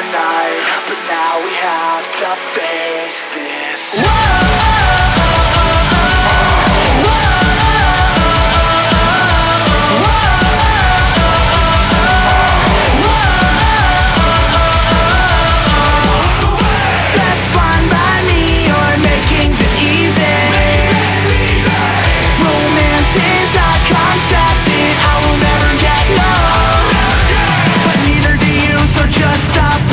the night, but now we have to face this.